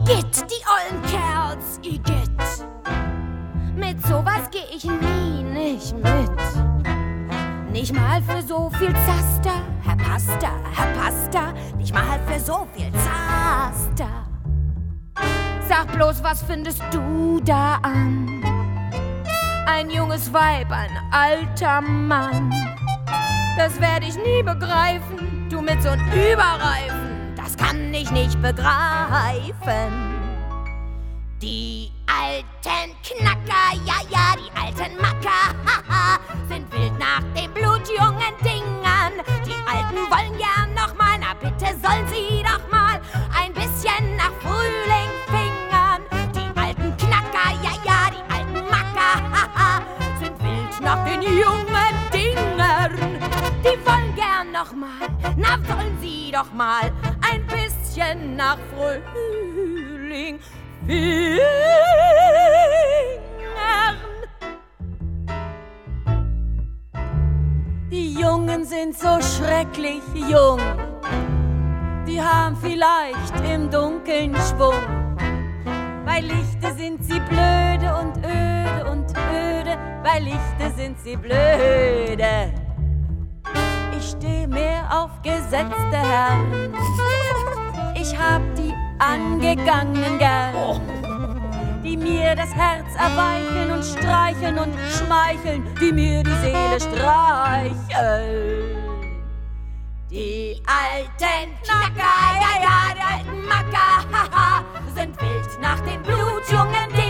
Igitt, die ollen Kerls, Igitt. Mit sowas geh ich nie nicht mit. Nicht mal für so viel Zaster, Herr Pastor, nicht mal für so viel Zaster. Sag bloß, was findest du da an? Ein junges Weib, ein alter Mann. Das werd ich nie begreifen, du mit so'n Überreifen, das kann ich nicht begreifen. Die alten Knacker, ja, die alten Macker, haha, sind wild nach den blutjungen Dingern. Die Alten wollen gern noch mal, na bitte sollen sie doch mal ein bisschen nach Frühling fingern. Die alten Knacker, ja, die alten Macker, haha, sind wild nach den jungen Dingern. Die wollen gern noch mal, na wollen sie doch mal ein bisschen nach Frühling fingern. Die Jungen sind so schrecklich jung, die haben vielleicht im Dunkeln Schwung. Bei Lichte sind sie blöde und öde, bei Lichte sind sie blöde. Ich steh mehr auf gesetzte Herren, ich hab die Angegangenen gern, die mir das Herz erweicheln und streicheln und schmeicheln, die mir die Seele streicheln. Die alten Knacker, ja, die alten Macker, haha, sind wild nach den blutjungen Dingern.